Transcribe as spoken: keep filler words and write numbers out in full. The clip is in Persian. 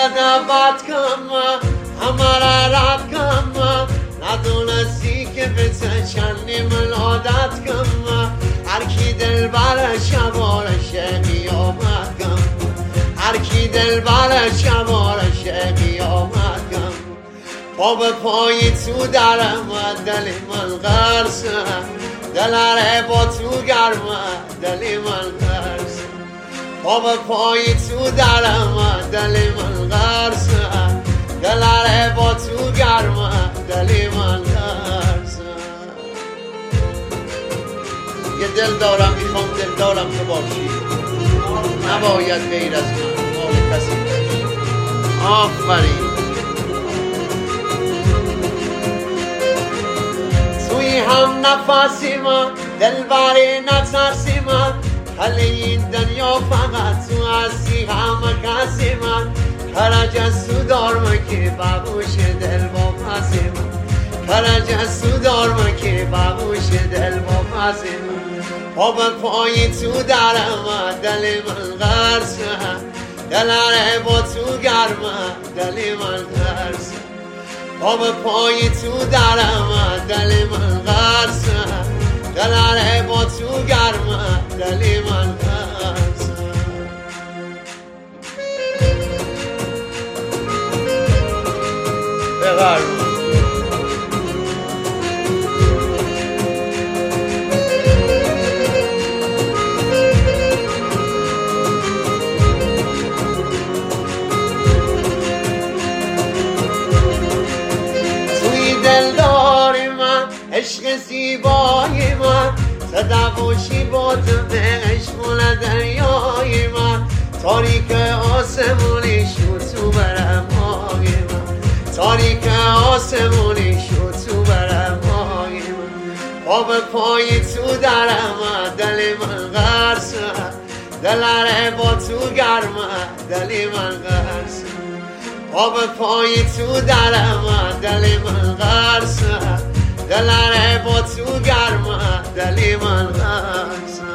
دعوت کن همه را رد کن ندونستی که به چندی من عادت کن هر کی دل بر شبارشه قیامت کن هر کی دل بر شبارشه قیامت کن پا به پایی تو درم دل من غرسه دلاره با تو گرمه دل من غرسه پا به پایی تو درم دل من غرسه دلاره با تو گرمه دل من غرسه یه دل دارم میخوام دل دارم تو باشی نباید غیر از من مال کسی باشی آفرین توی هم نفسی من دل بری نترسی من حل این دنیا فقط تو هستی همه کسی من کرج از تو دارم که بابوش دل با پسی من کرج از تو دارم که بابوش دل با پسی من پا به پایی تو درم دل من غرسه دلاره با تو گرمه دل من غرسه پا به پایی تو درم دل من غرسه دلاره با تو گرمه دل من غرسه بغرم دلداری من عشق زیبای من صدقوشی با تو به عشق دریای من تاریک آسمونی شد تو برم های من تاریک آسمونی شد تو برم های من پا به پایی تو درم دل من غرسه دلاره با تو گرمه دل من غرسه پا به پایی تو درم دل من غرسه دلاره با تو گرمه دل من غرسه